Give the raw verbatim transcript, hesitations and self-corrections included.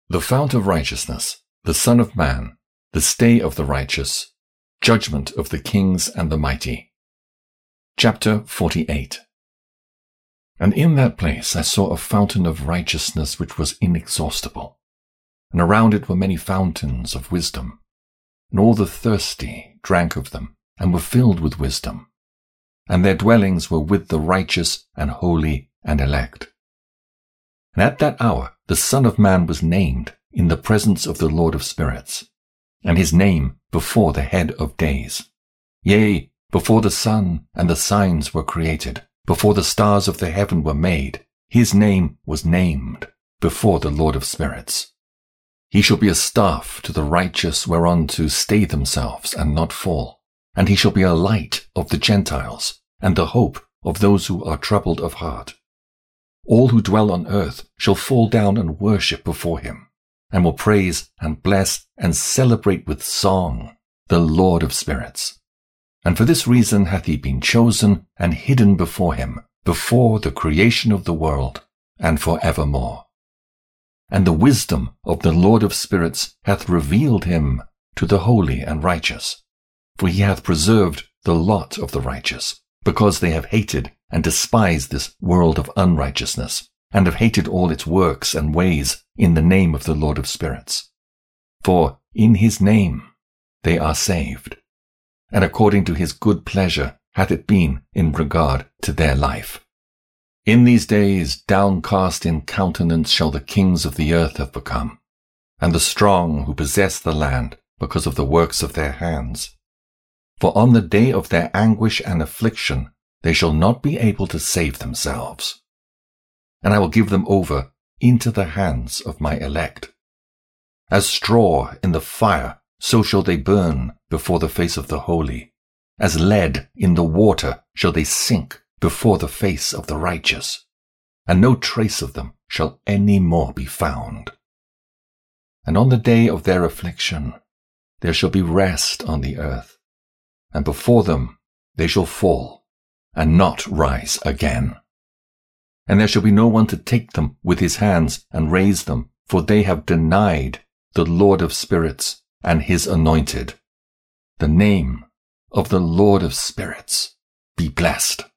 The fount of righteousness, the Son of Man, the stay of the righteous, judgment of the kings and the mighty. Chapter forty-eight. And in that place I saw a fountain of righteousness which was inexhaustible, and around it were many fountains of wisdom, and all the thirsty drank of them, and were filled with wisdom, and their dwellings were with the righteous and holy and elect. And at that hour the Son of Man was named in the presence of the Lord of spirits, and his name before the head of days. Yea, before the sun and the signs were created, before the stars of the heaven were made, his name was named before the Lord of spirits. He shall be a staff to the righteous whereon to stay themselves and not fall, and he shall be a light of the Gentiles, and the hope of those who are troubled of heart. All who dwell on earth shall fall down and worship before him, and will praise and bless and celebrate with song the Lord of spirits. And for this reason hath he been chosen and hidden before him, before the creation of the world, and for evermore. And the wisdom of the Lord of spirits hath revealed him to the holy and righteous. For he hath preserved the lot of the righteous, because they have hated and despised this world of unrighteousness, and have hated all its works and ways in the name of the Lord of spirits. For in his name they are saved, and according to his good pleasure hath it been in regard to their life. In these days downcast in countenance shall the kings of the earth have become, and the strong who possess the land because of the works of their hands. For on the day of their anguish and affliction they shall not be able to save themselves. And I will give them over into the hands of my elect. As straw in the fire, so shall they burn before the face of the holy. As lead in the water shall they sink before the face of the righteous, and no trace of them shall any more be found. And on the day of their affliction there shall be rest on the earth, and before them they shall fall, and not rise again. And there shall be no one to take them with his hands and raise them, for they have denied the Lord of spirits and his anointed. The name of the Lord of spirits be blessed.